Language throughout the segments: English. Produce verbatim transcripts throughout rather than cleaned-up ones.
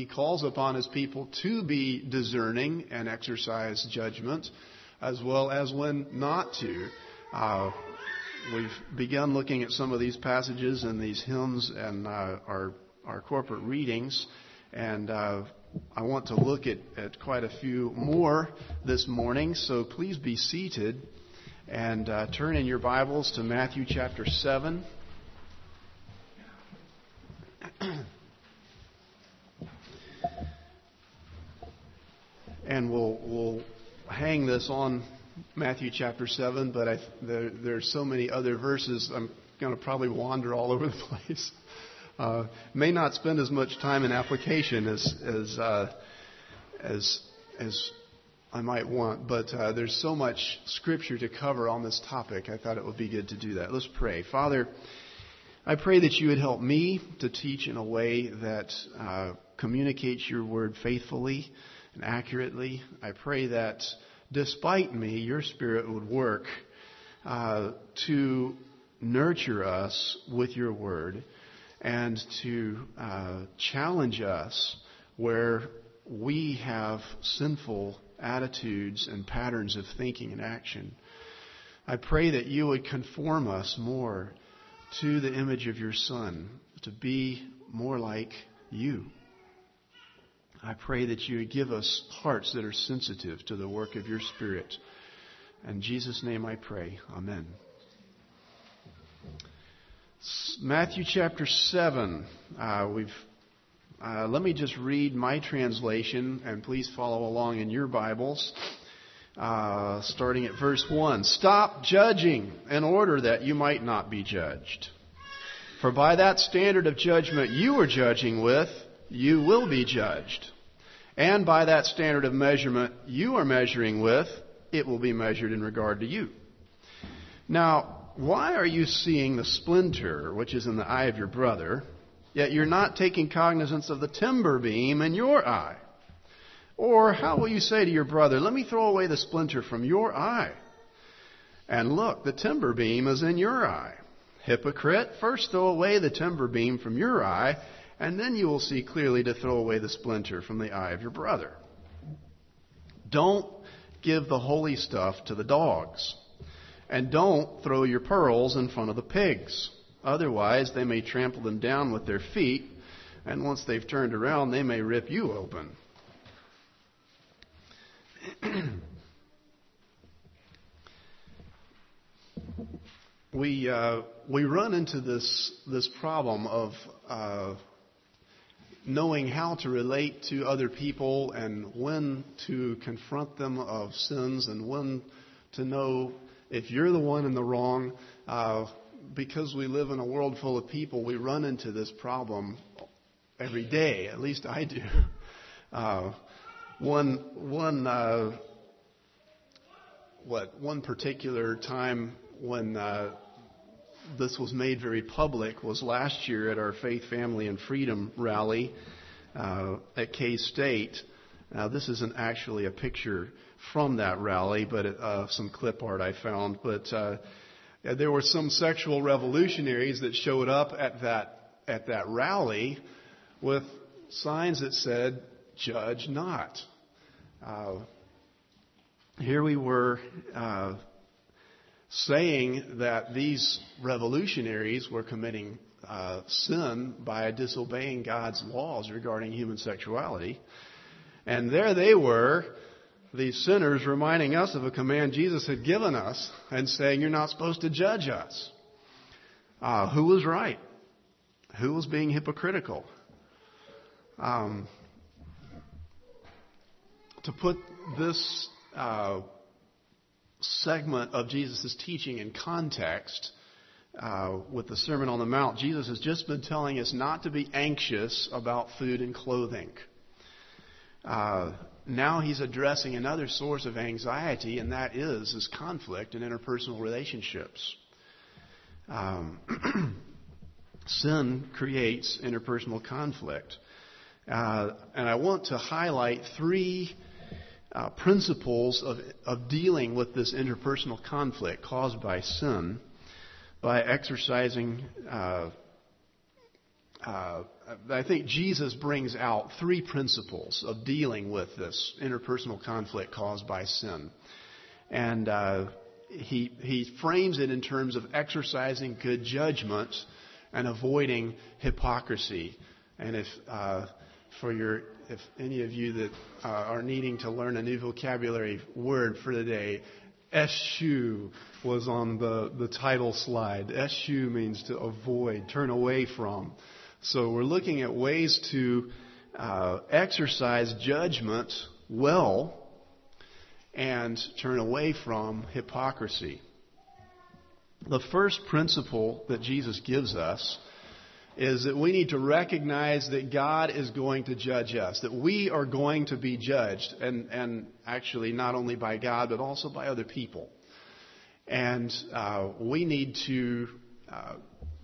he calls upon his people to be discerning and exercise judgment, as well as when not to. Uh, we've begun looking at some of these passages and these hymns and uh, our our corporate readings, and uh, I want to look at, at quite a few more this morning. So please be seated and uh, turn in your Bibles to Matthew chapter seven. And we'll we'll hang this on Matthew chapter seven, but I, there there's so many other verses, I'm going to probably wander all over the place. Uh, may not spend as much time in application as as uh, as as I might want, but uh, there's so much Scripture to cover on this topic. I thought it would be good to do that. Let's pray. Father, I pray that you would help me to teach in a way that uh, communicates your word faithfully and accurately. I pray that despite me, your Spirit would work uh, to nurture us with your word and to uh, challenge us where we have sinful attitudes and patterns of thinking and action. I pray that you would conform us more to the image of your Son, to be more like you. I pray that you would give us hearts that are sensitive to the work of your Spirit. In Jesus' name I pray. Amen. Matthew chapter seven. Uh, we've. Uh, let me just read my translation, and please follow along in your Bibles. Uh, starting at verse one. Stop judging in order that you might not be judged. For by that standard of judgment you are judging with, you will be judged. And by that standard of measurement you are measuring with, it will be measured in regard to you. Now, why are you seeing the splinter which is in the eye of your brother, yet you're not taking cognizance of the timber beam in your eye? Or how will you say to your brother, let me throw away the splinter from your eye? And look, the timber beam is in your eye. Hypocrite, first throw away the timber beam from your eye, and then you will see clearly to throw away the splinter from the eye of your brother. Don't give the holy stuff to the dogs, and don't throw your pearls in front of the pigs. Otherwise, they may trample them down with their feet, and once they've turned around, they may rip you open. we uh, we run into this this problem of uh, knowing how to relate to other people and when to confront them of sins and when to know if you're the one in the wrong. Uh, because we live in a world full of people, we run into this problem every day. At least I do. Uh, one one uh, what one particular time when uh, this was made very public was last year at our Faith, Family, and Freedom rally uh, at K-State. Now, this isn't actually a picture from that rally, but uh, some clip art I found. But uh, there were some sexual revolutionaries that showed up at that at that rally with signs that said, "Judge not." Uh, here we were uh, saying that these revolutionaries were committing uh, sin by disobeying God's laws regarding human sexuality. And there they were, these sinners, reminding us of a command Jesus had given us and saying, you're not supposed to judge us. Uh, who was right? Who was being hypocritical? Um, to put this uh, segment of Jesus' teaching in context, uh, with the Sermon on the Mount, Jesus has just been telling us not to be anxious about food and clothing. Uh, now he's addressing another source of anxiety, and that is his conflict in interpersonal relationships. Um, sin creates interpersonal conflict. Uh, and I want to highlight three uh, principles of, of dealing with this interpersonal conflict caused by sin by exercising uh, uh, I think Jesus brings out three principles of dealing with this interpersonal conflict caused by sin. And uh, he, he frames it in terms of exercising good judgment and avoiding hypocrisy. And if uh, for your if any of you that uh, are needing to learn a new vocabulary word for the day, eschew was on the, the title slide. Eschew means to avoid, turn away from. So we're looking at ways to uh, exercise judgment well and turn away from hypocrisy. The first principle that Jesus gives us is that we need to recognize that God is going to judge us, that we are going to be judged, and, and actually not only by God, but also by other people. And uh, we need to uh,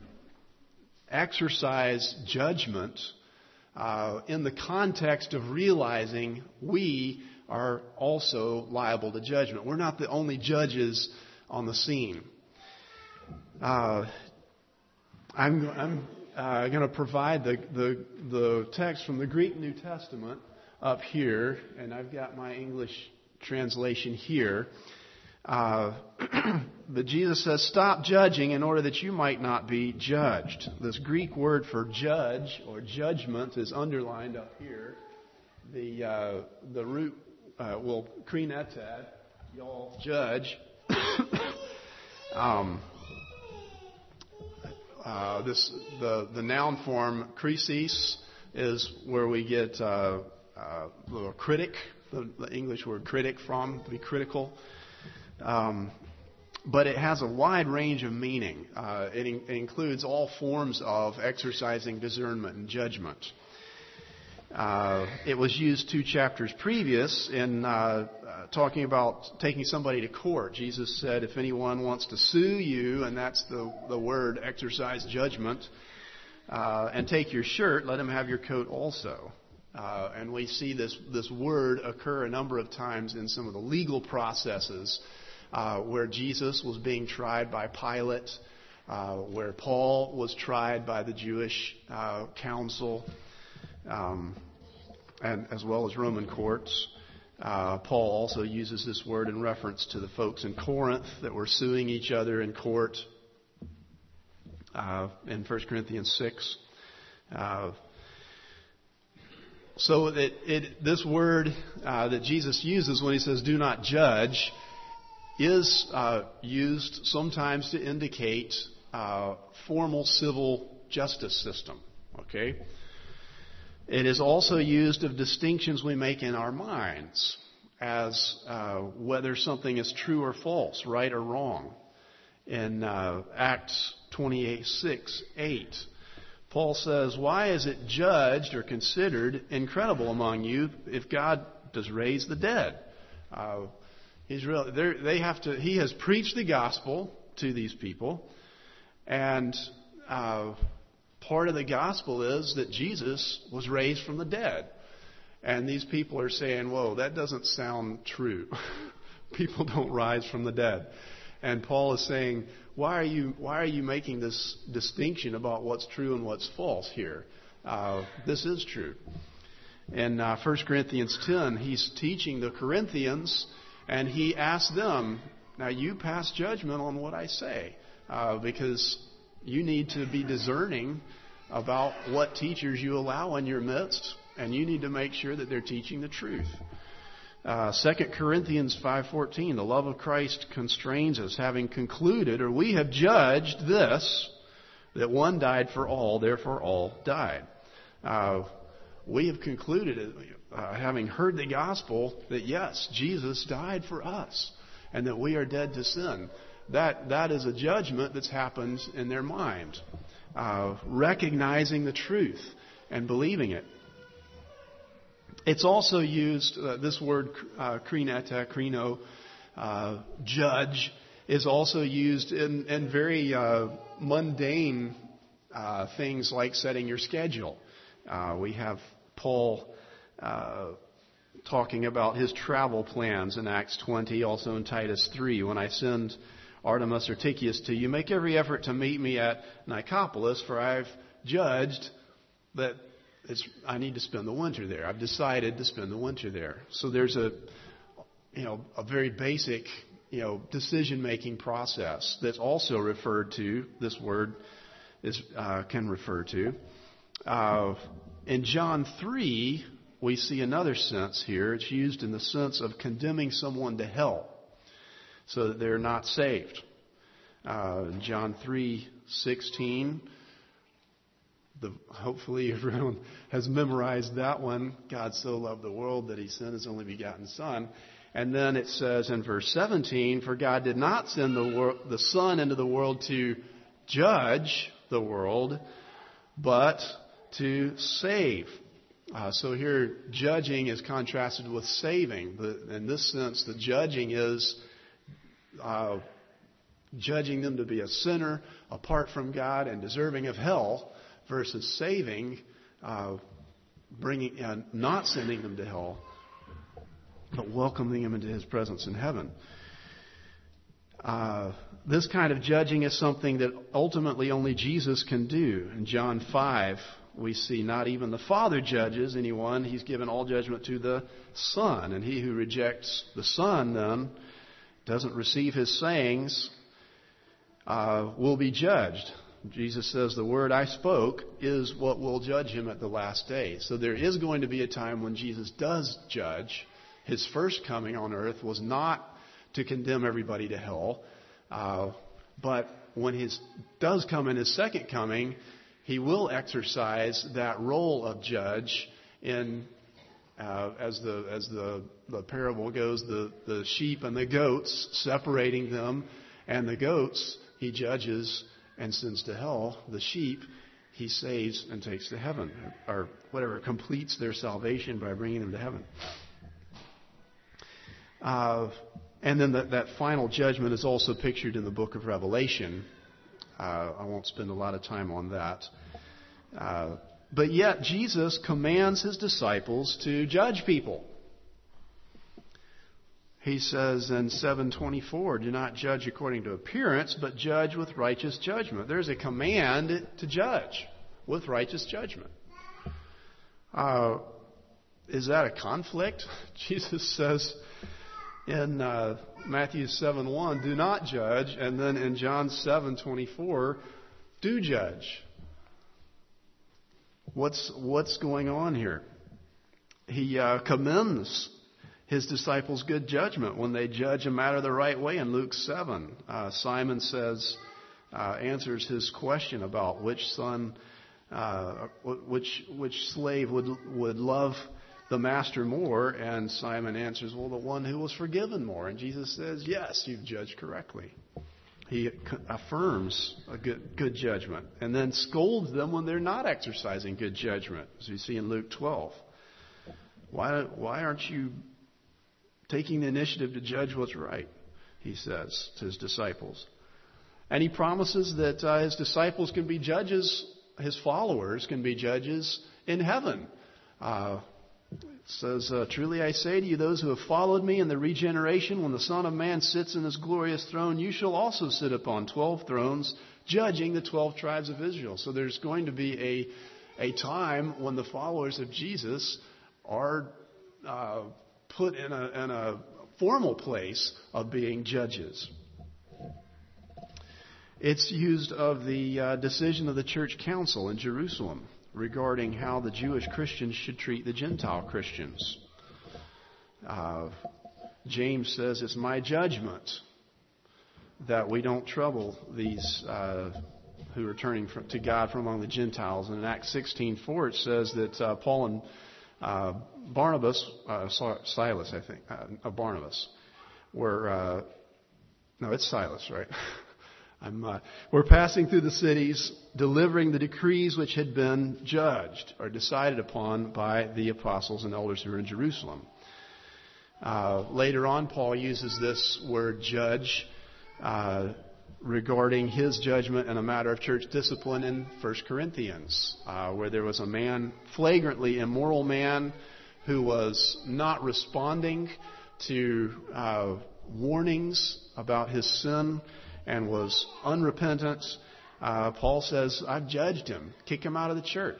exercise judgment uh, in the context of realizing we are also liable to judgment. We're not the only judges on the scene. Uh, I'm, I'm uh, going to provide the, the, the text from the Greek New Testament up here, and I've got my English translation here. Uh, but Jesus says, "Stop judging in order that you might not be judged." This Greek word for judge or judgment is underlined up here. The uh, the root, uh, well, krineted, y'all judge. um, uh, this the the noun form krisis is where we get uh, uh, the critic, the, the English word critic from, to be critical. Um, but it has a wide range of meaning. Uh, it, in, it includes all forms of exercising discernment and judgment. Uh, it was used two chapters previous in uh, uh, talking about taking somebody to court. Jesus said, if anyone wants to sue you, and that's the, the word, exercise judgment, uh, and take your shirt, let him have your coat also. Uh, and we see this, this word occur a number of times in some of the legal processes uh, where Jesus was being tried by Pilate, uh, where Paul was tried by the Jewish uh, council, um, and as well as Roman courts. Uh, Paul also uses this word in reference to the folks in Corinth that were suing each other in court uh, in First Corinthians six. Uh, So that it, this word uh, that Jesus uses when he says "do not judge" is uh, used sometimes to indicate uh, formal civil justice system. Okay, it is also used of distinctions we make in our minds as uh, whether something is true or false, right or wrong. In uh, Acts twenty-eight, six, eight. Paul says, "Why is it judged or considered incredible among you if God does raise the dead?" Uh, he's really, they have to. He has preached the gospel to these people, and uh, part of the gospel is that Jesus was raised from the dead. And these people are saying, "Whoa, that doesn't sound true. People don't rise from the dead." And Paul is saying, Why are you why are you making this distinction about what's true and what's false here? Uh, this is true. In uh, First Corinthians ten, he's teaching the Corinthians, and he asks them, now you pass judgment on what I say, uh, because you need to be discerning about what teachers you allow in your midst, and you need to make sure that they're teaching the truth. Uh, Second Corinthians five fourteen, the love of Christ constrains us, having concluded, or we have judged this, that one died for all, therefore all died. Uh, we have concluded, uh, having heard the gospel, that yes, Jesus died for us, and that we are dead to sin. That that is a judgment that's happened in their mind, uh, recognizing the truth and believing it. It's also used, uh, this word, uh, krinete, krino, uh, judge, is also used in, in very uh, mundane uh, things like setting your schedule. Uh, we have Paul uh, talking about his travel plans in Acts twenty, also in Titus three. When I send Artemas or Tychicus to you, make every effort to meet me at Nicopolis, for I've judged that it's, I need to spend the winter there. I've decided to spend the winter there. So there's a, you know, a very basic, you know, decision-making process that's also referred to. This word is uh, can refer to. Uh, in John three, we see another sense here. It's used in the sense of condemning someone to hell, so that they're not saved. Uh, John three sixteen. The, hopefully everyone has memorized that one. God so loved the world that He sent His only begotten Son. And then it says in verse seventeen, "For God did not send the, wor- the Son into the world to judge the world, but to save." Uh, so here, judging is contrasted with saving. The, in this sense, the judging is uh, judging them to be a sinner apart from God and deserving of hell, versus saving, uh, bringing, uh, not sending them to hell, but welcoming them into His presence in heaven. Uh, this kind of judging is something that ultimately only Jesus can do. In John five, we see not even the Father judges anyone. He's given all judgment to the Son. And he who rejects the Son then doesn't receive His sayings uh, will be judged. Jesus says, "The word I spoke is what will judge him at the last day." So there is going to be a time when Jesus does judge. His first coming on earth was not to condemn everybody to hell. Uh, but when He does come in His second coming, He will exercise that role of judge in, uh, as the as the, the parable goes, the, the sheep and the goats, separating them. And the goats He judges and sends to hell. The sheep He saves and takes to heaven, or whatever, completes their salvation by bringing them to heaven. Uh, and then that, that final judgment is also pictured in the book of Revelation. Uh, I won't spend a lot of time on that. Uh, but yet Jesus commands His disciples to judge people. He says in seven twenty-four, "Do not judge according to appearance, but judge with righteous judgment." There's a command to judge with righteous judgment. Uh, is that a conflict? Jesus says in uh, Matthew seven one, "Do not judge," and then in John seven twenty-four, "Do judge." What's what's going on here? He uh, commends His disciples' good judgment when they judge a matter the right way. In Luke seven, uh, Simon says, uh, answers his question about which son, uh, which which slave would would love the master more, and Simon answers, "Well, the one who was forgiven more." And Jesus says, "Yes, you've judged correctly." He affirms a good good judgment, and then scolds them when they're not exercising good judgment, as we see in Luke twelve. Why why aren't you taking the initiative to judge what's right? He says to His disciples. And He promises that uh, His disciples can be judges, His followers can be judges in heaven. Uh, it says, uh, "Truly I say to you, those who have followed me in the regeneration, when the Son of Man sits in His glorious throne, you shall also sit upon twelve thrones, judging the twelve tribes of Israel." So there's going to be a, a time when the followers of Jesus are uh, put in a, in a formal place of being judges. It's used of the uh, decision of the church council in Jerusalem regarding how the Jewish Christians should treat the Gentile Christians. Uh, James says, "It's my judgment that we don't trouble these uh, who are turning from, to God from among the Gentiles." And in Acts sixteen four, it says that uh, Paul and uh, Barnabas, uh, Silas, I think, uh, Barnabas, were, uh, no, it's Silas, right? I'm, uh, we're passing through the cities, delivering the decrees which had been judged or decided upon by the apostles and elders who were in Jerusalem. Uh, later on, Paul uses this word judge uh, regarding his judgment in a matter of church discipline in First Corinthians, uh, where there was a man, flagrantly immoral man, who was not responding to uh, warnings about his sin and was unrepentant. Uh, Paul says, "I've judged him. Kick him out of the church."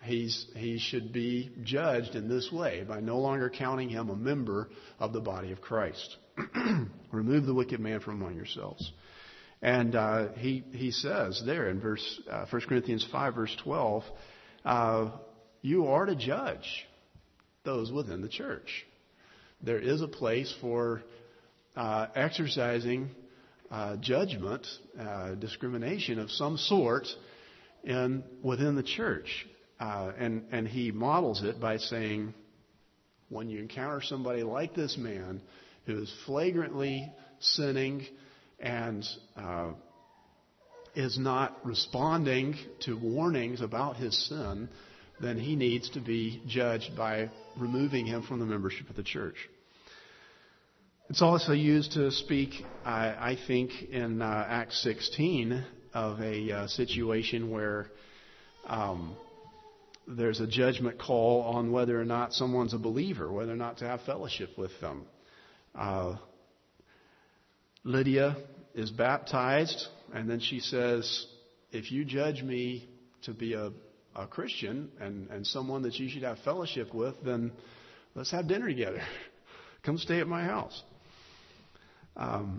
he's, he should be judged in this way, by no longer counting him a member of the body of Christ. Remove the wicked man from among yourselves. And uh, he he says there in verse uh, First Corinthians five, verse twelve, uh, you are to judge those within the church. There is a place for uh, exercising uh, judgment, uh, discrimination of some sort in within the church. Uh, and, and he models it by saying, when you encounter somebody like this man who is flagrantly sinning and uh, is not responding to warnings about his sin, then he needs to be judged by removing him from the membership of the church. It's also used to speak, I, I think, in uh, Acts sixteen of a uh, situation where um, there's a judgment call on whether or not someone's a believer, whether or not to have fellowship with them. Uh, Lydia is baptized, and then she says, if you judge me to be a, a Christian and, and someone that you should have fellowship with, then let's have dinner together. Come stay at my house. Um,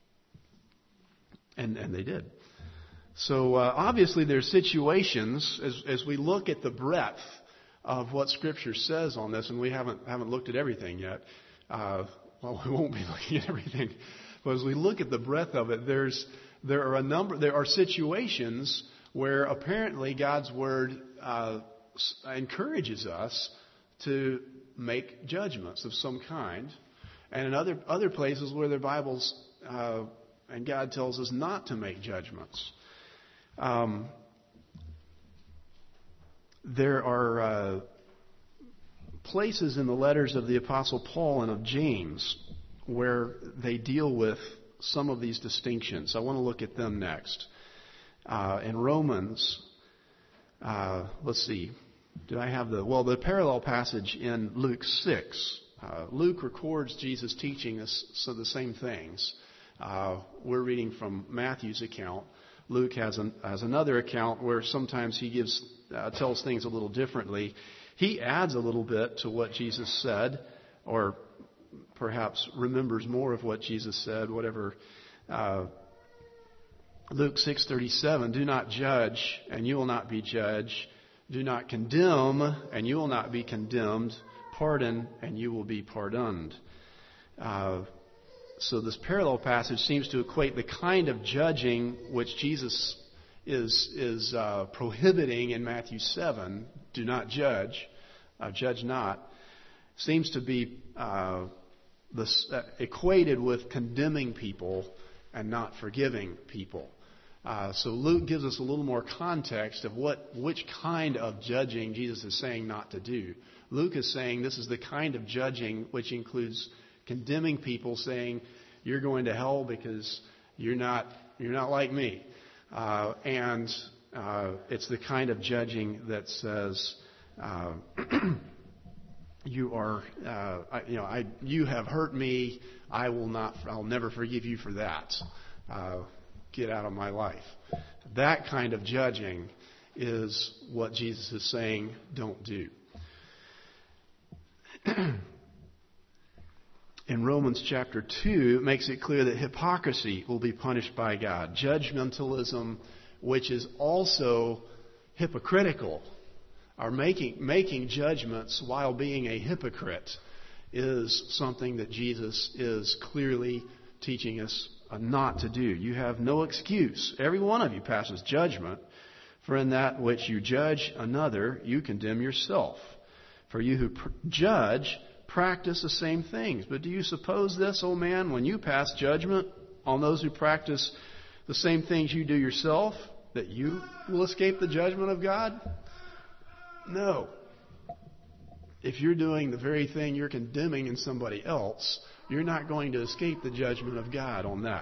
and, and they did. So uh, obviously there's situations, as, as we look at the breadth of what Scripture says on this, and we haven't haven't looked at everything yet. Uh, well, we won't be looking at everything. But as we look at the breadth of it, there's there are a number there are situations where apparently God's Word uh, encourages us to make judgments of some kind, and in other other places where the Bible's uh, and God tells us not to make judgments. Um, there are uh, places in the letters of the Apostle Paul and of James where they deal with some of these distinctions. I want to look at them next. Uh, in Romans, uh, let's see, do I have the, well, the parallel passage in Luke six. Uh, Luke records Jesus teaching us so the same things. Uh, we're reading from Matthew's account. Luke has, an, has another account where sometimes he gives uh, tells things a little differently. He adds a little bit to what Jesus said, or perhaps remembers more of what Jesus said, whatever. Uh, Luke six thirty-seven, do not judge, and you will not be judged. Do not condemn, and you will not be condemned. Pardon, and you will be pardoned. Uh, so this parallel passage seems to equate the kind of judging which Jesus is is uh, prohibiting in Matthew seven, do not judge, uh, judge not, seems to be uh, this, uh, equated with condemning people and not forgiving people. Uh, so Luke gives us a little more context of what which kind of judging Jesus is saying not to do. Luke is saying this is the kind of judging which includes condemning people, saying you're going to hell because you're not you're not like me, uh, and uh, it's the kind of judging that says uh, you are uh, I, you know I you have hurt me. I will not. I'll never forgive you for that. Uh, get out of my life. That kind of judging is what Jesus is saying don't do. In Romans chapter two, it makes it clear that hypocrisy will be punished by God. Judgmentalism, which is also hypocritical, or making, making judgments while being a hypocrite, is something that Jesus is clearly teaching us not to do. You have no excuse. Every one of you passes judgment, for in that which you judge another, you condemn yourself. For you who pr- judge practice the same things. But do you suppose this, O man, when you pass judgment on those who practice the same things you do yourself, that you will escape the judgment of God? No. If you're doing the very thing you're condemning in somebody else, you're not going to escape the judgment of God on that.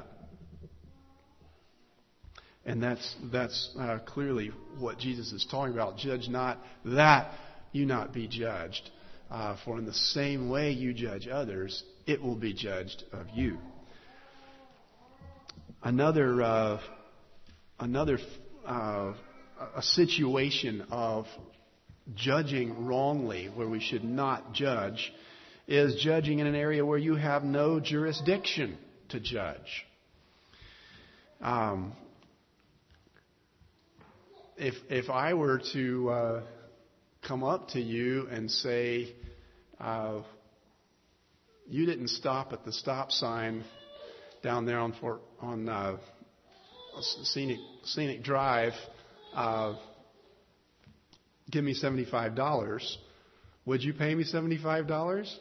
And that's that's uh, clearly what Jesus is talking about. Judge not that you not be judged. Uh, for in the same way you judge others, it will be judged of you. Another uh, another uh, a situation of judging wrongly, where we should not judge, is judging in an area where you have no jurisdiction to judge. Um, if if I were to uh, come up to you and say, uh, you didn't stop at the stop sign down there on Fort, on uh, Scenic Scenic Drive, uh, give me seventy-five dollars. Would you pay me seventy-five dollars?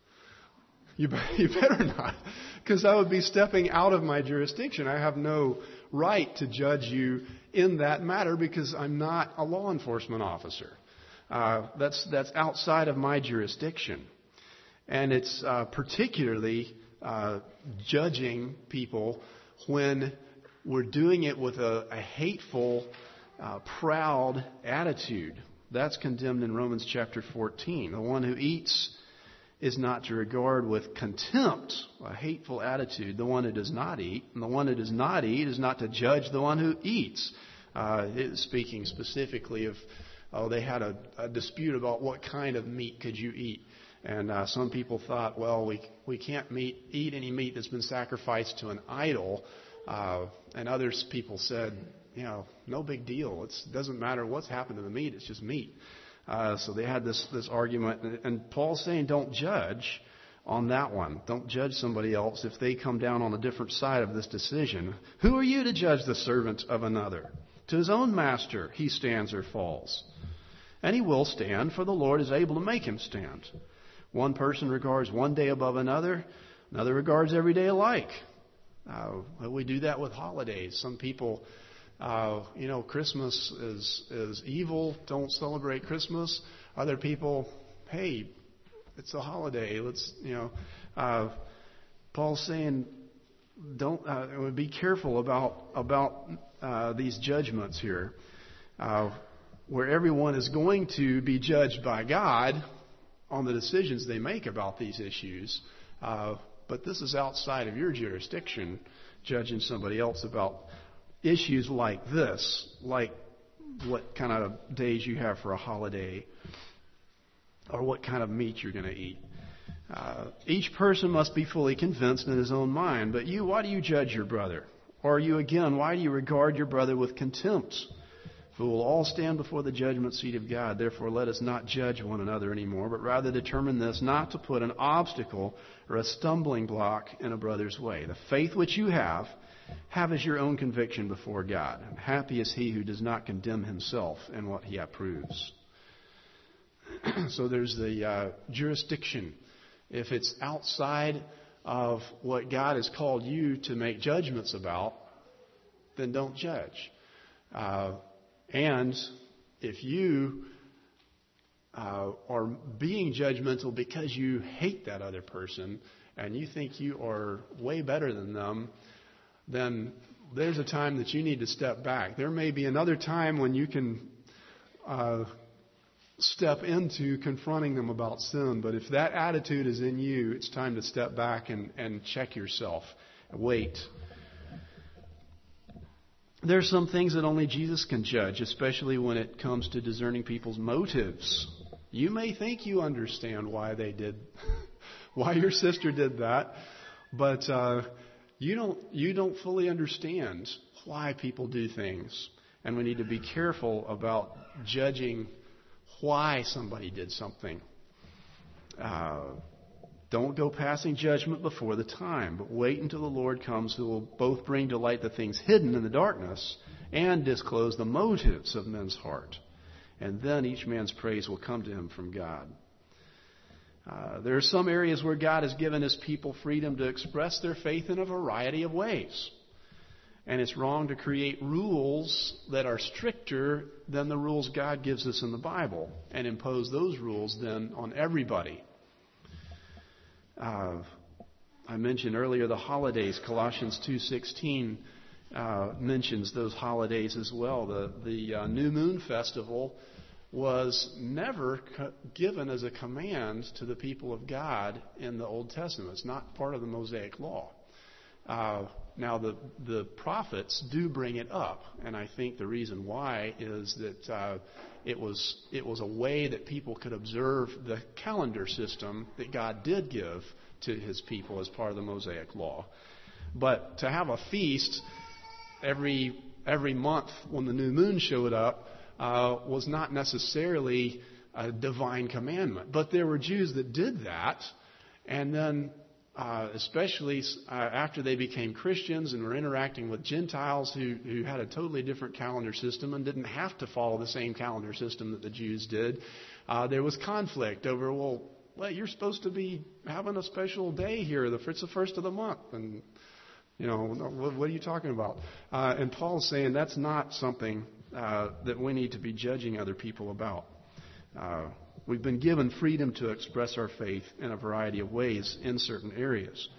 You, you better not, because I would be stepping out of my jurisdiction. I have no right to judge you in that matter because I'm not a law enforcement officer. Uh, that's that's outside of my jurisdiction, and it's uh, particularly uh, judging people when we're doing it with a, a hateful, uh, proud attitude. That's condemned in Romans chapter fourteen. The one who eats is not to regard with contempt a hateful attitude the one who does not eat, and the one who does not eat is not to judge the one who eats. Uh, it is speaking specifically of, oh, they had a, a dispute about what kind of meat could you eat. And uh, some people thought, well, we we can't meat, eat any meat that's been sacrificed to an idol. Uh, and others people said, you know, no big deal. It's, it doesn't matter what's happened to the meat. It's just meat. Uh, so they had this, this argument. And, and Paul's saying don't judge on that one. Don't judge somebody else if they come down on a different side of this decision. Who are you to judge the servant of another? To his own master he stands or falls. And he will stand, for the Lord is able to make him stand. One person regards one day above another. Another regards every day alike. Uh, we do that with holidays. Some people, uh, you know, Christmas is is evil. Don't celebrate Christmas. Other people, hey, it's a holiday. Let's, you know, uh, Paul's saying, don't. Uh, be careful about about uh, these judgments here, uh, where everyone is going to be judged by God on the decisions they make about these issues. Uh, But this is outside of your jurisdiction, judging somebody else about issues like this, like what kind of days you have for a holiday, or what kind of meat you're going to eat. Uh, each person must be fully convinced in his own mind. But you, why do you judge your brother? Or you again, why do you regard your brother with contempt? For we will all stand before the judgment seat of God. Therefore, let us not judge one another anymore, but rather determine this, not to put an obstacle or a stumbling block in a brother's way. The faith which you have, have as your own conviction before God. And happy is he who does not condemn himself in what he approves. So there's the uh, jurisdiction. If it's outside of what God has called you to make judgments about, then don't judge. Uh, And if you uh, are being judgmental because you hate that other person and you think you are way better than them, then there's a time that you need to step back. There may be another time when you can uh, step into confronting them about sin, but if that attitude is in you, it's time to step back and, and check yourself. Wait. There are some things that only Jesus can judge, especially when it comes to discerning people's motives. You may think you understand why they did, why your sister did that, but uh, you don't. You don't fully understand why people do things, and we need to be careful about judging why somebody did something. Uh, Don't go passing judgment before the time, but wait until the Lord comes, who will both bring to light the things hidden in the darkness and disclose the motives of men's heart. And then each man's praise will come to him from God. Uh, there are some areas where God has given his people freedom to express their faith in a variety of ways. And it's wrong to create rules that are stricter than the rules God gives us in the Bible and impose those rules then on everybody. Uh, I mentioned earlier the holidays. Colossians two sixteen uh, mentions those holidays as well. The the uh, New Moon Festival was never co- given as a command to the people of God in the Old Testament. It's not part of the Mosaic Law. Uh, Now, the the prophets do bring it up, and I think the reason why is that uh, it was it was a way that people could observe the calendar system that God did give to His people as part of the Mosaic Law. But to have a feast every every month when the new moon showed up uh, was not necessarily a divine commandment. But there were Jews that did that, and then uh, especially uh, after they became Christians and were interacting with Gentiles who, who had a totally different calendar system and didn't have to follow the same calendar system that the Jews did, uh, there was conflict over, well, well, you're supposed to be having a special day here. It's the first of the month. And, you know, what, what are you talking about? Uh, and Paul's saying that's not something uh, that we need to be judging other people about. Uh, we've been given freedom to express our faith in a variety of ways in certain areas.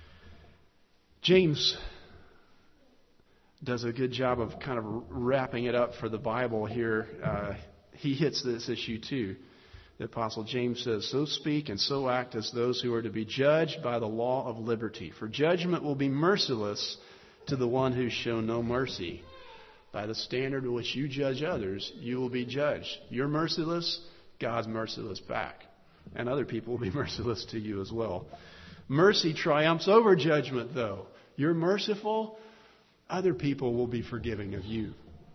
James does a good job of kind of wrapping it up for the Bible here. Uh, he hits this issue too. The Apostle James says, "So speak and so act as those who are to be judged by the law of liberty. For judgment will be merciless to the one who shown no mercy. By the standard in which you judge others, you will be judged. You're merciless, God's merciless back. And other people will be merciless to you as well. Mercy triumphs over judgment, though. You're merciful, other people will be forgiving of you."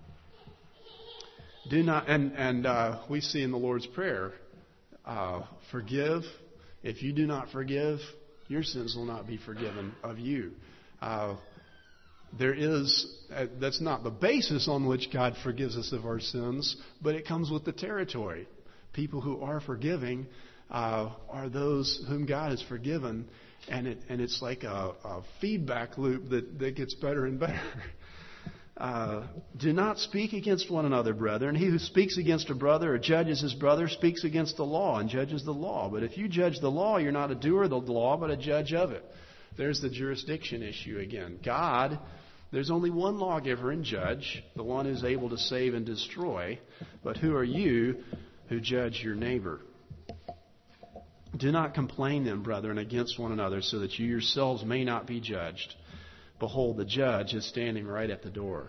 Do not, and, and uh, we see in the Lord's Prayer, uh, forgive. If you do not forgive, your sins will not be forgiven of you. Uh, There is, uh, that's not the basis on which God forgives us of our sins, but it comes with the territory. People who are forgiving uh, are those whom God has forgiven, and it and it's like a, a feedback loop that, that gets better and better. Uh, do not speak against one another, brethren. He who speaks against a brother or judges his brother speaks against the law and judges the law. But if you judge the law, you're not a doer of the law, but a judge of it. There's the jurisdiction issue again. God, there's only one lawgiver and judge, the one who's able to save and destroy. But who are you who judge your neighbor? Do not complain then, brethren, against one another, so that you yourselves may not be judged. Behold, the judge is standing right at the door.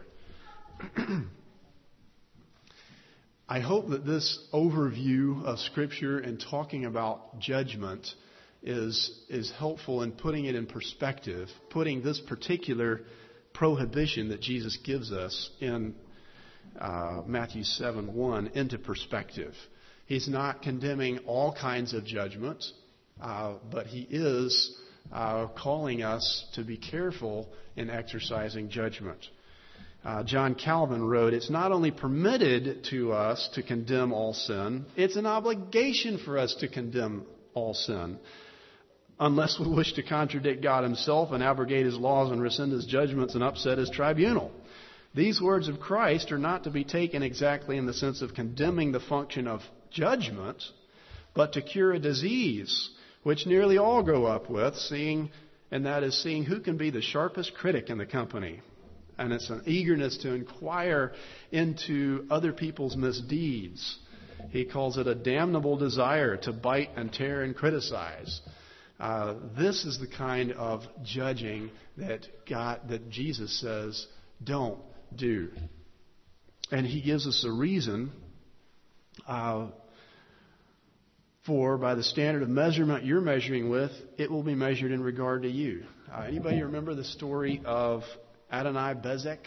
I hope that this overview of Scripture and talking about judgment is is helpful in putting it in perspective, putting this particular prohibition that Jesus gives us in uh, Matthew seven one into perspective. He's not condemning all kinds of judgment, uh, but he is uh, calling us to be careful in exercising judgment. Uh, John Calvin wrote, "It's not only permitted to us to condemn all sin, it's an obligation for us to condemn all sin, unless we wish to contradict God Himself and abrogate His laws and rescind His judgments and upset His tribunal. These words of Christ are not to be taken exactly in the sense of condemning the function of judgment, but to cure a disease which nearly all grow up with, seeing, and that is seeing who can be the sharpest critic in the company. And it's an eagerness to inquire into other people's misdeeds. He calls it a damnable desire to bite and tear and criticize." Uh, this is the kind of judging that God, that Jesus says, don't do. And He gives us a reason uh, for, by the standard of measurement you're measuring with, it will be measured in regard to you. Uh, anybody remember the story of Adonai Bezek?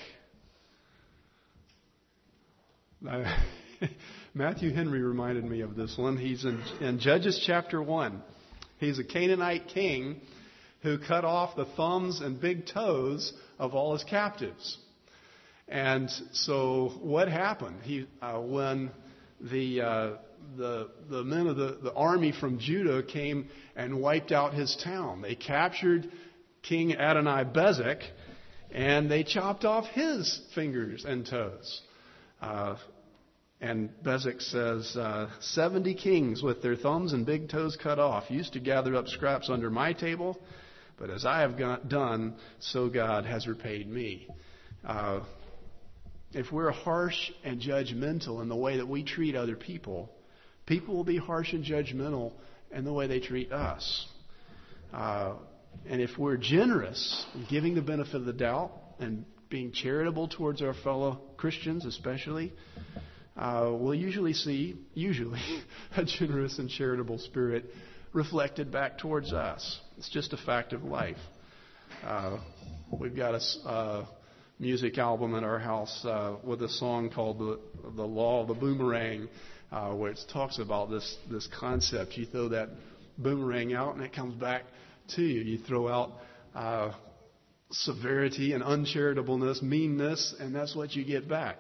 Uh, Matthew Henry reminded me of this one. He's in, in Judges chapter one. He's a Canaanite king who cut off the thumbs and big toes of all his captives. And so what happened? He, uh, when the, uh, the the men of the, the army from Judah came and wiped out his town, they captured King Adonai Bezek and they chopped off his fingers and toes. Uh, And Bezek says, uh, seventy kings with their thumbs and big toes cut off used to gather up scraps under my table, but as I have got done, so God has repaid me. Uh, if we're harsh and judgmental in the way that we treat other people, people will be harsh and judgmental in the way they treat us. Uh, and if we're generous, giving the benefit of the doubt and being charitable towards our fellow Christians especially, uh, we'll usually see, usually, a generous and charitable spirit reflected back towards us. It's just a fact of life. Uh, we've got a uh, music album in our house uh, with a song called the, the Law of the Boomerang, uh, where it talks about this, this concept. You throw that boomerang out and it comes back to you. You throw out uh, severity and uncharitableness, meanness, and that's what you get back.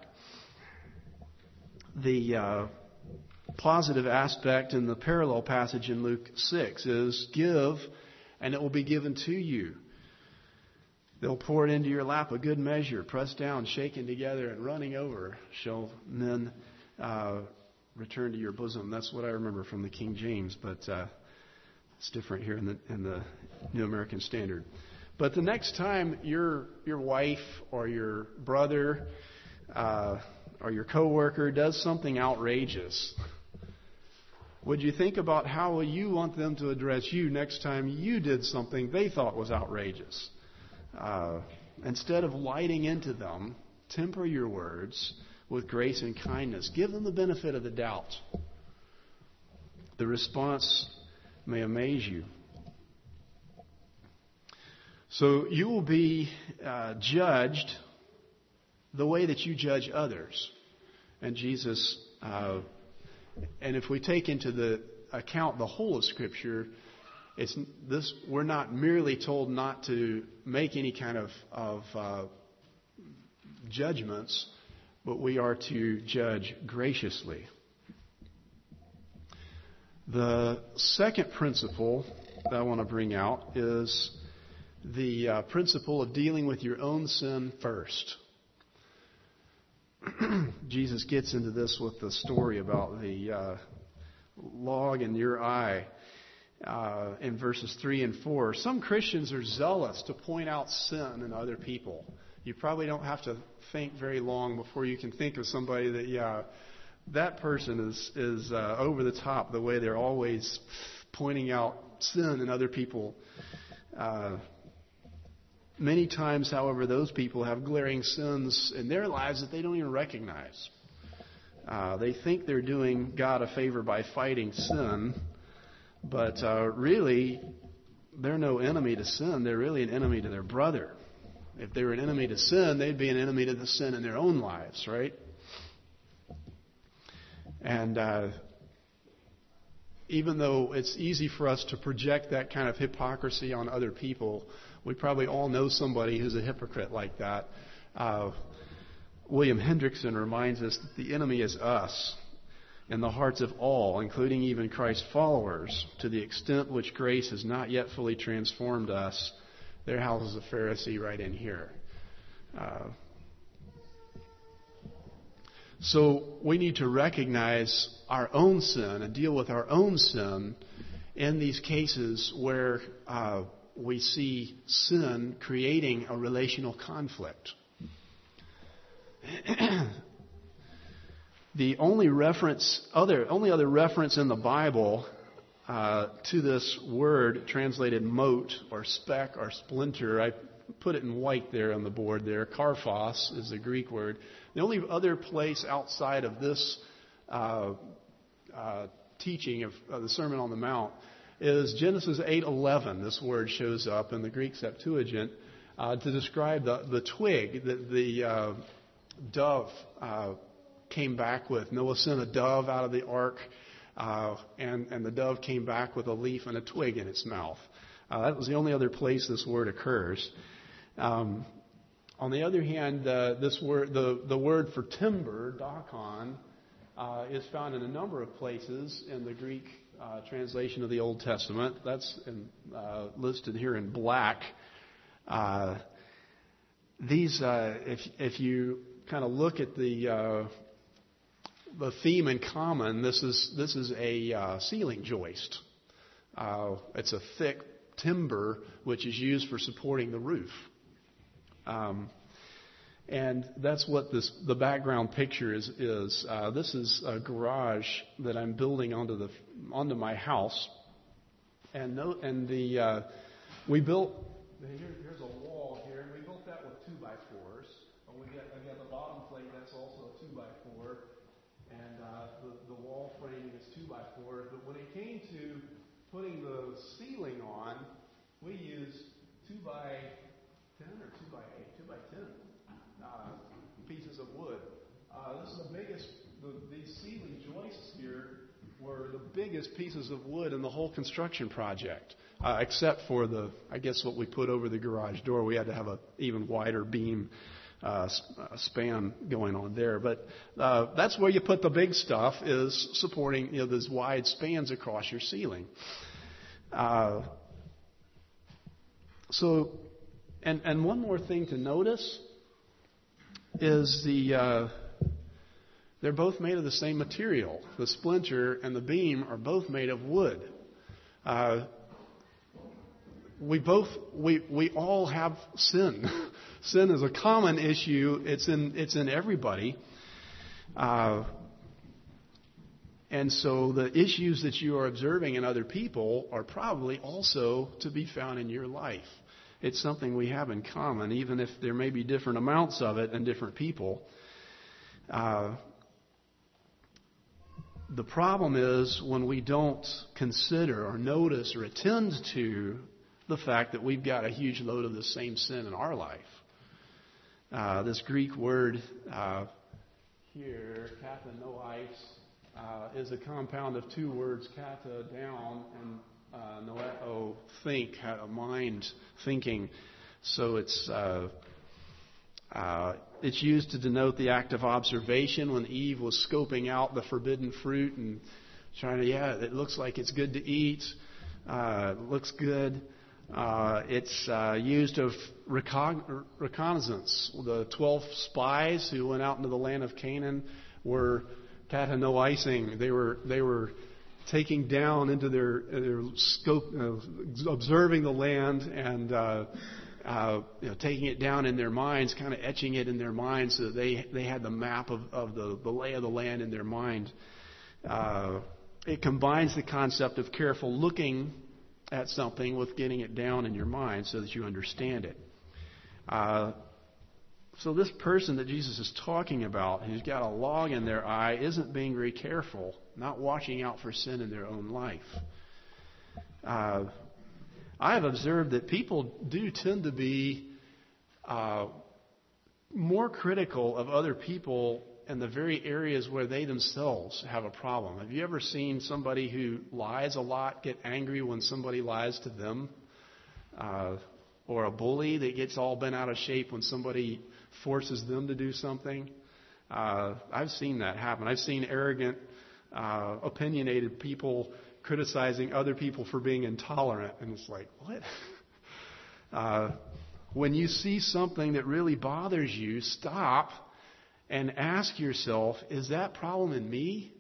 The uh, positive aspect in the parallel passage in Luke six is give, and it will be given to you. They'll pour it into your lap, a good measure, pressed down, shaken together, and running over, shall men uh, return to your bosom. That's what I remember from the King James, but uh, it's different here in the in the New American Standard. But the next time your your wife or your brother uh, or your coworker does something outrageous, would you think about how you want them to address you next time you did something they thought was outrageous? Uh, instead of lighting into them, temper your words with grace and kindness. Give them the benefit of the doubt. The response may amaze you. So you will be uh, judged the way that you judge others. And Jesus, uh, and if we take into the account the whole of Scripture, it's this. We're not merely told not to make any kind of, of uh, judgments, but we are to judge graciously. The second principle that I want to bring out is the uh, principle of dealing with your own sin first. Jesus gets into this with the story about the uh, log in your eye uh, in verses three and four. Some Christians are zealous to point out sin in other people. You probably don't have to think very long before you can think of somebody that, yeah, that person is, is uh, over the top the way they're always pointing out sin in other people. Uh, many times, however, those people have glaring sins in their lives that they don't even recognize. Uh, they think they're doing God a favor by fighting sin, but uh, really, they're no enemy to sin. They're really an enemy to their brother. If they were an enemy to sin, they'd be an enemy to the sin in their own lives, right? And uh, even though it's easy for us to project that kind of hypocrisy on other people, we probably all know somebody who's a hypocrite like that. Uh, William Hendrickson reminds us that the enemy is us in the hearts of all, including even Christ's followers, to the extent which grace has not yet fully transformed us. Their house is a Pharisee right in here. Uh, so we need to recognize our own sin and deal with our own sin in these cases where uh, we see sin creating a relational conflict. The only reference, other only other reference in the Bible uh, to this word translated mote or speck or splinter, I put it in white there on the board there. Karphos is the Greek word. The only other place outside of this uh, uh, teaching of, of the Sermon on the Mount is Genesis eight eleven. This word shows up in the Greek Septuagint uh, to describe the, the twig that the uh, dove uh, came back with. Noah sent a dove out of the ark, uh, and, and the dove came back with a leaf and a twig in its mouth. Uh, that was the only other place this word occurs. Um, on the other hand, uh, this word, the, the word for timber, dakon, uh, is found in a number of places in the Greek uh, translation of the Old Testament. That's in, uh, listed here in black. Uh, these, uh, if if you kind of look at the uh, the theme in common, this is this is a uh, ceiling joist. Uh, it's a thick timber which is used for supporting the roof. Um, and that's what this the background picture is. is. Uh, this is a garage that I'm building onto the onto my house, and no, and the uh, We built, here, here's a wall here, and we built that with two by fours. And we got, I got the bottom plate, that's also a two by four. And uh, the, the wall framing is two by four. But when it came to putting the ceiling on, we used two by ten or two by eight, two by ten uh, pieces of wood. Uh, this is the biggest, the, these ceiling joists here were the biggest pieces of wood in the whole construction project, uh, except for the, I guess what we put over the garage door. We had to have an even wider beam uh, span going on there. But uh, that's where you put the big stuff, is supporting, you know, those wide spans across your ceiling. Uh, so, and, and one more thing to notice is the... Uh, They're both made of the same material. The splinter and the beam are both made of wood. Uh, we both, we we all have sin. Sin is a common issue. It's in it's in everybody. Uh, and so the issues that you are observing in other people are probably also to be found in your life. It's something we have in common, even if there may be different amounts of it in different people. Uh, The problem is when we don't consider or notice or attend to the fact that we've got a huge load of the same sin in our life. Uh, this Greek word uh, here, katanois, uh, is a compound of two words, kata, down, and uh, noeo, think, mind, thinking. So it's... Uh, Uh, it's used to denote the act of observation when Eve was scoping out the forbidden fruit and trying to, yeah, it looks like it's good to eat. Uh, it looks good. Uh, it's uh, used of recon- reconnaissance. The twelve spies who went out into the land of Canaan were katanoising. They were they were taking down into their, their scope, uh, observing the land and uh, uh, you know, taking it down in their minds, kind of etching it in their minds so that they, they had the map of, of the, the lay of the land in their mind. Uh, it combines the concept of careful looking at something with getting it down in your mind so that you understand it. Uh, so this person that Jesus is talking about, who's got a log in their eye, isn't being very careful, not watching out for sin in their own life. Uh, I have observed that people do tend to be uh, more critical of other people in the very areas where they themselves have a problem. Have you ever seen somebody who lies a lot get angry when somebody lies to them? Uh, or a bully that gets all bent out of shape when somebody forces them to do something? Uh, I've seen that happen. I've seen arrogant, uh, opinionated people criticizing other people for being intolerant. And it's like, what? uh, when you see something that really bothers you, stop and ask yourself, is that problem in me?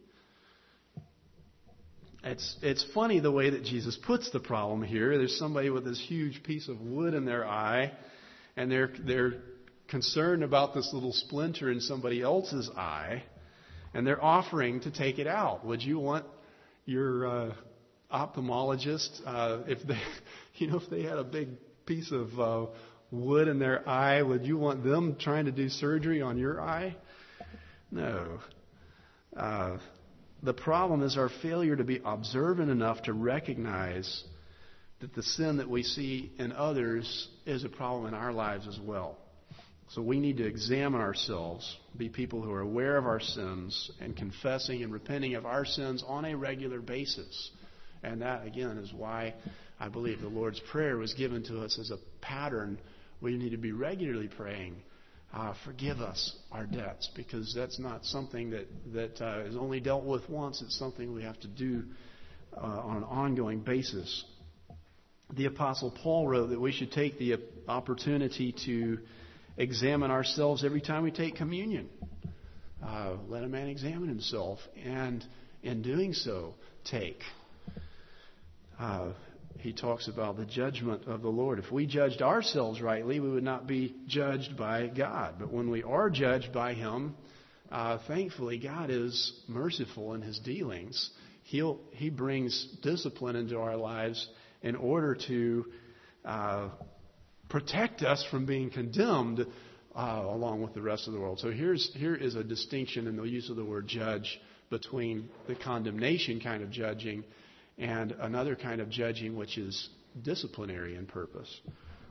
It's it's funny the way that Jesus puts the problem here. There's somebody with this huge piece of wood in their eye, and they're they're concerned about this little splinter in somebody else's eye, and they're offering to take it out. Would you want your uh, ophthalmologist, uh, if they, you know, if they had a big piece of uh, wood in their eye, would you want them trying to do surgery on your eye? No. Uh, the problem is our failure to be observant enough to recognize that the sin that we see in others is a problem in our lives as well. So we need to examine ourselves, be people who are aware of our sins and confessing and repenting of our sins on a regular basis. And that, again, is why I believe the Lord's Prayer was given to us as a pattern. We need to be regularly praying, uh, forgive us our debts, because that's not something that, that uh, is only dealt with once. It's something we have to do uh, on an ongoing basis. The Apostle Paul wrote that we should take the opportunity to examine ourselves every time we take communion. Uh, let a man examine himself, and in doing so, take. Uh, he talks about the judgment of the Lord. If we judged ourselves rightly, we would not be judged by God. But when we are judged by Him, uh, thankfully, God is merciful in His dealings. He'll, he brings discipline into our lives in order to uh, protect us from being condemned uh, along with the rest of the world. So here's here is a distinction in the use of the word judge between the condemnation kind of judging and another kind of judging which is disciplinary in purpose,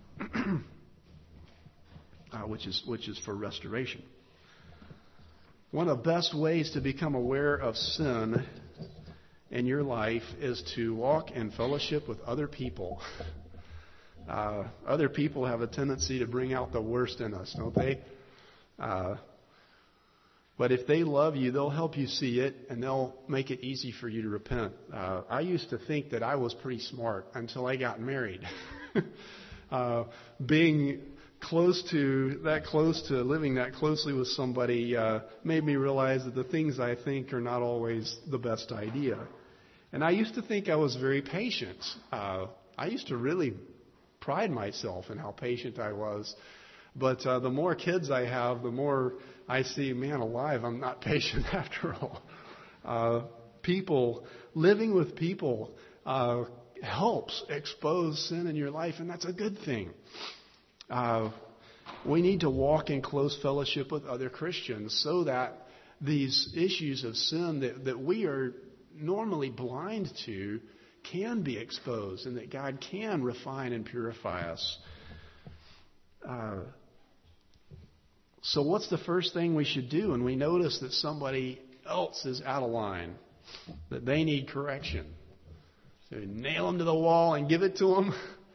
uh, which is which is for restoration. One of the best ways to become aware of sin in your life is to walk in fellowship with other people. Uh, other people have a tendency to bring out the worst in us, don't they? Uh, but if they love you, they'll help you see it, and they'll make it easy for you to repent. Uh, I used to think that I was pretty smart until I got married. uh, being close to, that close to, living that closely with somebody uh, made me realize that the things I think are not always the best idea. And I used to think I was very patient. Uh, I used to really pride myself in how patient I was. But uh, the more kids I have, the more I see, man alive, I'm not patient after all. Uh, people, living with people uh, helps expose sin in your life, and that's a good thing. Uh, we need to walk in close fellowship with other Christians so that these issues of sin that, that we are normally blind to can be exposed, and that God can refine and purify us. Uh, so what's the first thing we should do when we notice that somebody else is out of line, that they need correction? So nail them to the wall and give it to them?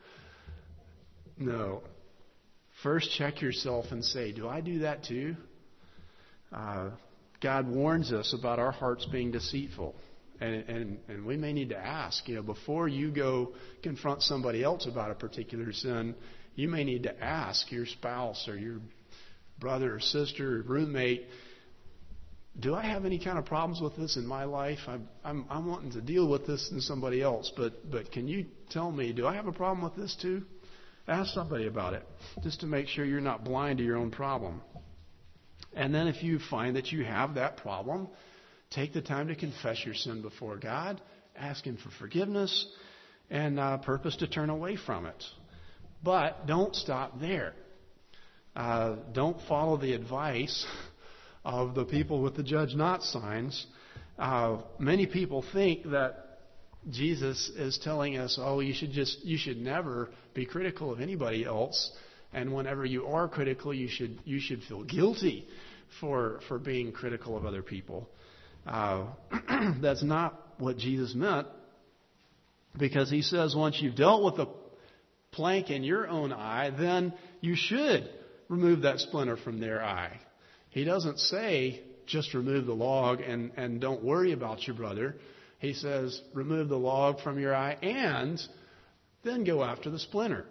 No. First, check yourself and say, do I do that too? Uh, God warns us about our hearts being deceitful. And, and, and we may need to ask, you know, before you go confront somebody else about a particular sin, you may need to ask your spouse or your brother or sister or roommate, do I have any kind of problems with this in my life? I'm, I'm, I'm wanting to deal with this in somebody else, but, but can you tell me, do I have a problem with this too? Ask somebody about it, just to make sure you're not blind to your own problem. And then if you find that you have that problem, take the time to confess your sin before God, ask Him for forgiveness, and uh, purpose to turn away from it. But don't stop there. Uh, don't follow the advice of the people with the judge not signs. Uh, many people think that Jesus is telling us, oh, you should just, you should never be critical of anybody else. And whenever you are critical, you should, you should feel guilty for, for being critical of other people. Uh, that's not what Jesus meant, because He says once you've dealt with the plank in your own eye, then you should remove that splinter from their eye. He doesn't say just remove the log and, and don't worry about your brother. He says remove the log from your eye and then go after the splinter.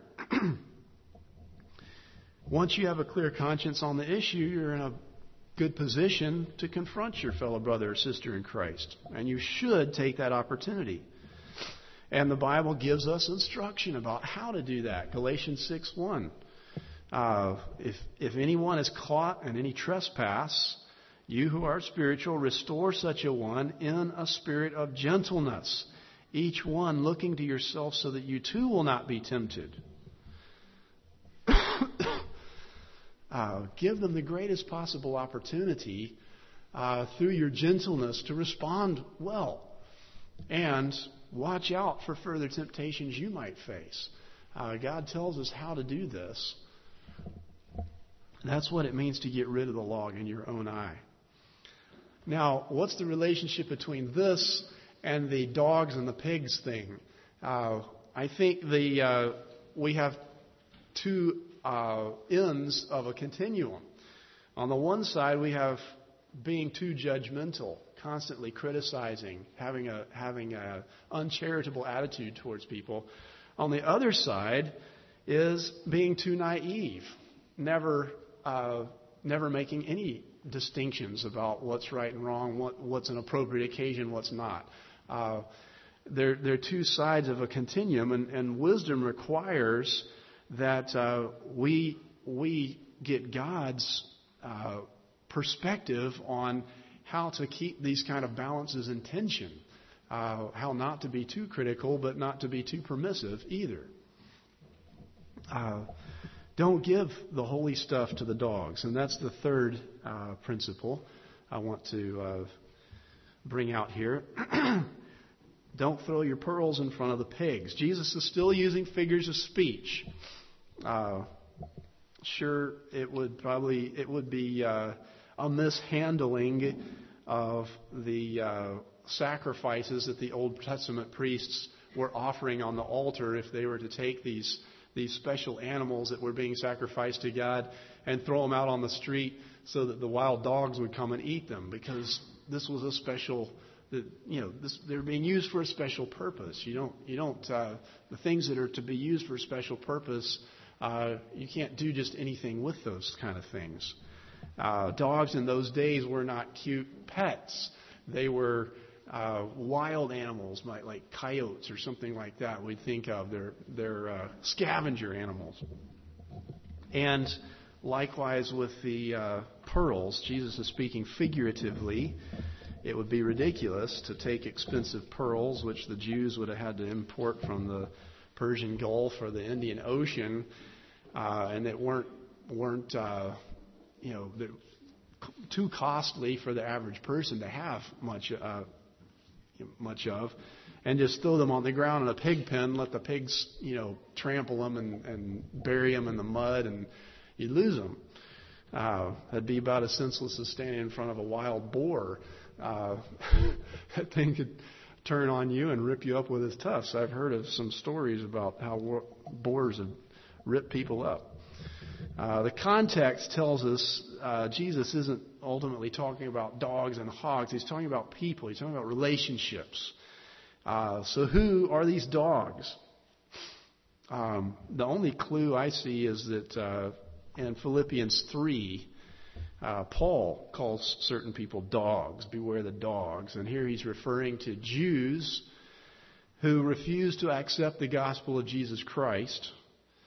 Once you have a clear conscience on the issue, you're in a good position to confront your fellow brother or sister in Christ. And you should take that opportunity. And the Bible gives us instruction about how to do that. Galatians six one. Uh, if, if anyone is caught in any trespass, you who are spiritual, restore such a one in a spirit of gentleness, each one looking to yourself so that you too will not be tempted. Uh, give them the greatest possible opportunity uh, through your gentleness to respond well. And watch out for further temptations you might face. Uh, God tells us how to do this. That's what it means to get rid of the log in your own eye. Now, what's the relationship between this and the dogs and the pigs thing? Uh, I think the uh, we have two Uh, ends of a continuum. On the one side, we have being too judgmental, constantly criticizing, having a having a uncharitable attitude towards people. On the other side is being too naive, never uh, never making any distinctions about what's right and wrong, what, what's an appropriate occasion, what's not. Uh, they're they're two sides of a continuum, and, and wisdom requires that uh, we we get God's uh, perspective on how to keep these kind of balances in tension, uh, how not to be too critical, but not to be too permissive either. Uh, don't give the holy stuff to the dogs. And that's the third uh, principle I want to uh, bring out here. Don't throw your pearls in front of the pigs. Jesus is still using figures of speech. Uh, sure, it would probably it would be uh, a mishandling of the uh, sacrifices that the Old Testament priests were offering on the altar if they were to take these these special animals that were being sacrificed to God and throw them out on the street so that the wild dogs would come and eat them, because this was a special. That, you know, this, they're being used for a special purpose. You don't, you don't. Uh, the things that are to be used for a special purpose, uh, you can't do just anything with those kind of things. Uh, dogs in those days were not cute pets. They were uh, wild animals, like, like coyotes or something like that. We'd think of they're they're uh, scavenger animals. And likewise with the uh, pearls, Jesus is speaking figuratively. It would be ridiculous to take expensive pearls, which the Jews would have had to import from the Persian Gulf or the Indian Ocean, uh, and that weren't weren't uh, you know too costly for the average person to have much uh, much of, and just throw them on the ground in a pig pen, let the pigs you know trample them and, and bury them in the mud, and you lose them. Uh, that'd be about as senseless as standing in front of a wild boar. Uh, that thing could turn on you and rip you up with its tusks. I've heard of some stories about how war- boars have ripped people up. Uh, the context tells us uh, Jesus isn't ultimately talking about dogs and hogs. He's talking about people. He's talking about relationships. Uh, so who are these dogs? Um, the only clue I see is that uh, in Philippians three, Uh, Paul calls certain people dogs. Beware the dogs. And here he's referring to Jews who refuse to accept the gospel of Jesus Christ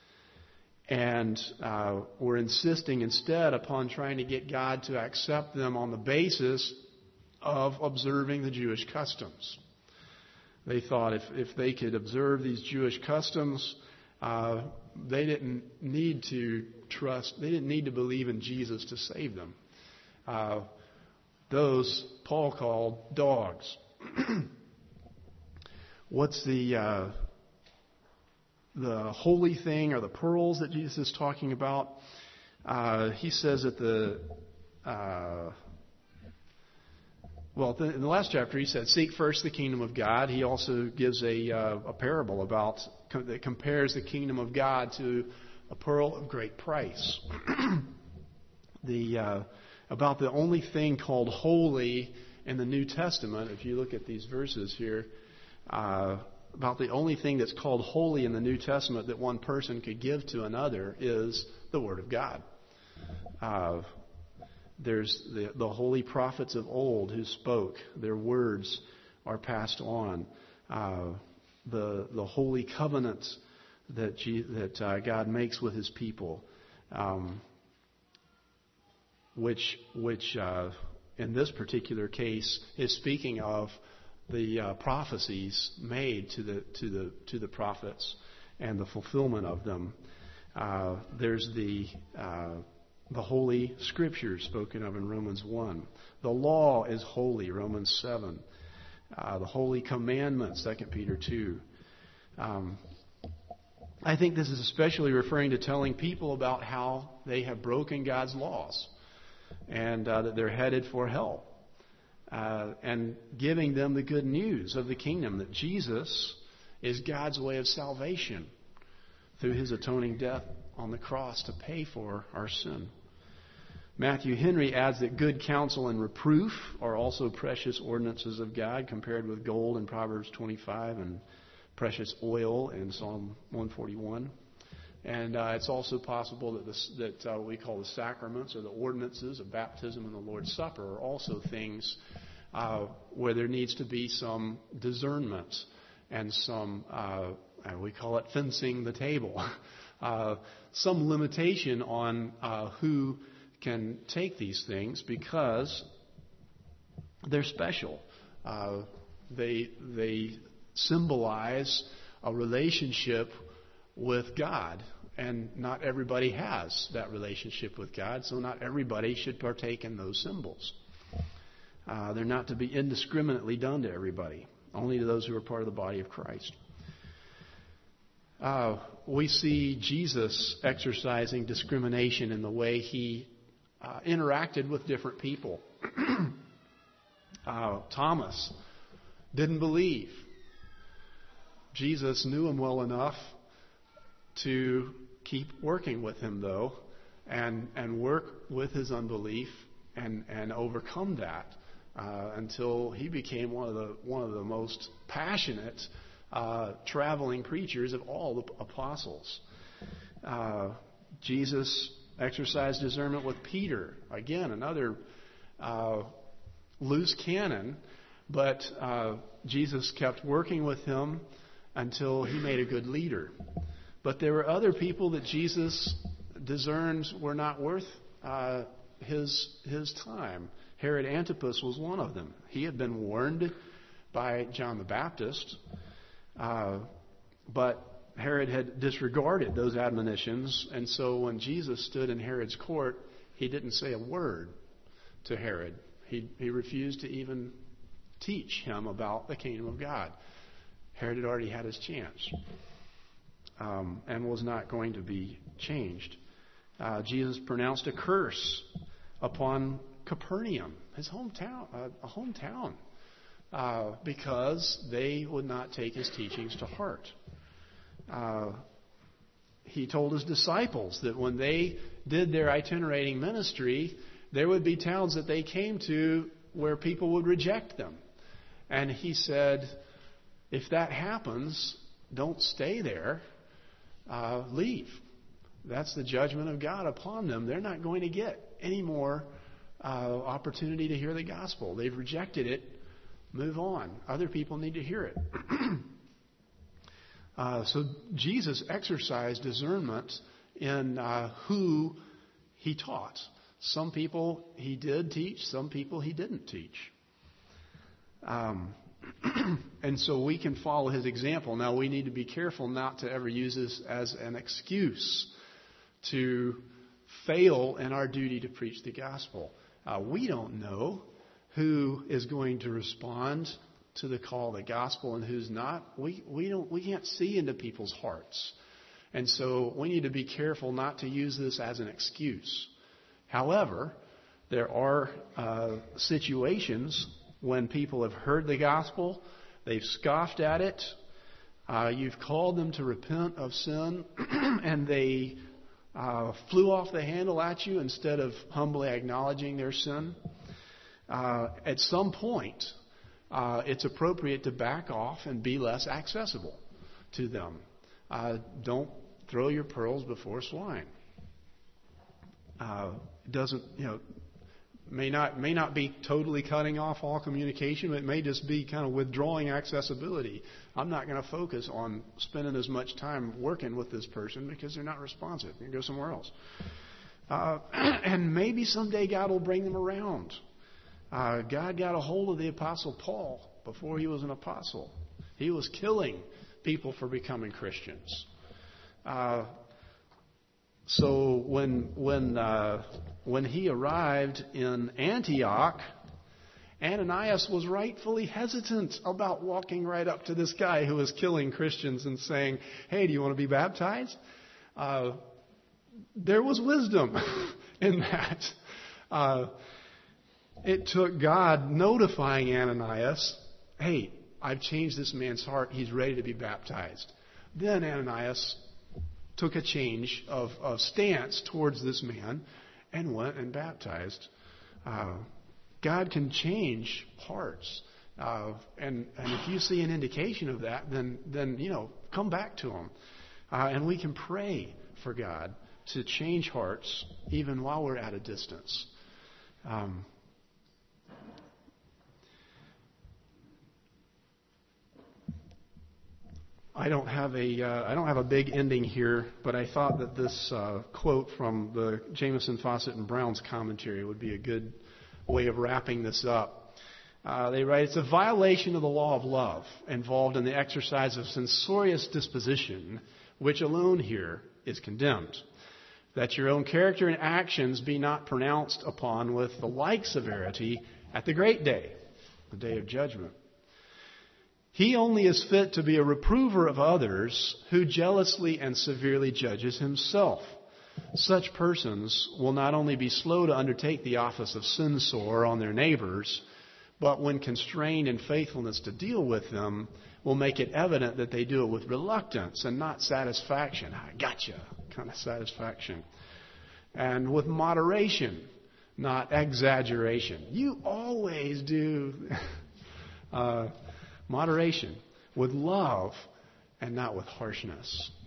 and uh, were insisting instead upon trying to get God to accept them on the basis of observing the Jewish customs. They thought if, if they could observe these Jewish customs, uh, they didn't need to trust, they didn't need to believe in Jesus to save them. Uh, those Paul called dogs. What's the uh, the holy thing or the pearls that Jesus is talking about? Uh, he says that the uh, well, in the last chapter he said, "Seek first the kingdom of God." He also gives a uh, a parable about that compares the kingdom of God to a pearl of great price. the uh, about the only thing called holy in the New Testament, if you look at these verses here, uh, about the only thing that's called holy in the New Testament that one person could give to another is the Word of God. Uh, there's the, the holy prophets of old who spoke. Their words are passed on. Uh, the the holy covenants that G, that uh, God makes with His people, um, which which uh, in this particular case is speaking of the uh, prophecies made to the to the to the prophets and the fulfillment of them. Uh, there's the uh, the holy scriptures spoken of in Romans one. The law is holy, Romans seven. Uh, the holy commandments, Second Peter two. Um, I think this is especially referring to telling people about how they have broken God's laws and uh, that they're headed for hell. Uh, and giving them the good news of the kingdom, that Jesus is God's way of salvation through His atoning death on the cross to pay for our sin. Matthew Henry adds that good counsel and reproof are also precious ordinances of God, compared with gold in Proverbs twenty-five and precious oil in Psalm one forty-one. And uh, it's also possible that this, that uh, what we call the sacraments or the ordinances of baptism and the Lord's Supper are also things uh, where there needs to be some discernment and some, uh, we call it fencing the table, uh, some limitation on uh, who can take these things, because they're special. Uh, they they symbolize a relationship with God, and not everybody has that relationship with God, so not everybody should partake in those symbols. Uh, they're not to be indiscriminately done to everybody, only to those who are part of the body of Christ. Uh, we see Jesus exercising discrimination in the way he uh, interacted with different people. uh, Thomas didn't believe. Jesus knew him well enough to keep working with him, though, and and work with his unbelief and, and overcome that uh, until he became one of the one of the most passionate uh, traveling preachers of all the apostles. Uh, Jesus exercised discernment with Peter. Again, another uh, loose cannon, but uh, Jesus kept working with him until he made a good leader. But there were other people that Jesus discerned were not worth uh, his his time. Herod Antipas was one of them. He had been warned by John the Baptist, uh, but Herod had disregarded those admonitions, and so when Jesus stood in Herod's court, he didn't say a word to Herod. He, he refused to even teach him about the kingdom of God. Herod had already had his chance. Um, and was not going to be changed. Uh, Jesus pronounced a curse upon Capernaum, his hometown, uh, a hometown, uh, because they would not take his teachings to heart. Uh, he told his disciples that when they did their itinerating ministry, there would be towns that they came to where people would reject them. And he said, if that happens, don't stay there. Uh, leave. That's the judgment of God upon them. They're not going to get any more uh, opportunity to hear the gospel. They've rejected it. Move on. Other people need to hear it. uh, so Jesus exercised discernment in uh, who he taught. Some people he did teach. Some people he didn't teach. Um, And so we can follow his example. Now we need to be careful not to ever use this as an excuse to fail in our duty to preach the gospel. Uh, we don't know who is going to respond to the call of the gospel and who's not. We we don't we can't see into people's hearts. And so we need to be careful not to use this as an excuse. However, there are uh, situations when people have heard the gospel, they've scoffed at it, uh, you've called them to repent of sin, and they uh, flew off the handle at you instead of humbly acknowledging their sin. Uh, at some point, uh, it's appropriate to back off and be less accessible to them. Uh, don't throw your pearls before swine. Uh, it doesn't, you know, may not may not be totally cutting off all communication, but it may just be kind of withdrawing accessibility. I'm not going to focus on spending as much time working with this person because they're not responsive. You can go somewhere else. Uh, and maybe someday God will bring them around. Uh, God got a hold of the Apostle Paul before he was an apostle. He was killing people for becoming Christians. Uh, so when when uh, when he arrived in Antioch, Ananias was rightfully hesitant about walking right up to this guy who was killing Christians and saying, "Hey, do you want to be baptized?" Uh, there was wisdom in that. Uh, it took God notifying Ananias, "Hey, I've changed this man's heart. He's ready to be baptized." Then Ananias took a change of, of stance towards this man and went and baptized. Uh, God can change hearts. Uh, and, and if you see an indication of that, then, then you know, come back to him. Uh, and we can pray for God to change hearts even while we're at a distance. Um, I don't have a uh, I don't have a big ending here, but I thought that this uh, quote from the Jameson, Fawcett, and Brown's commentary would be a good way of wrapping this up. Uh, they write, "It's a violation of the law of love involved in the exercise of censorious disposition, which alone here is condemned. That your own character and actions be not pronounced upon with the like severity at the great day, the day of judgment. He only is fit to be a reprover of others who jealously and severely judges himself. Such persons will not only be slow to undertake the office of censor on their neighbors, but when constrained in faithfulness to deal with them, will make it evident that they do it with reluctance and not satisfaction. I gotcha kind of satisfaction. And with moderation, not exaggeration. You always do uh, moderation with love and not with harshness.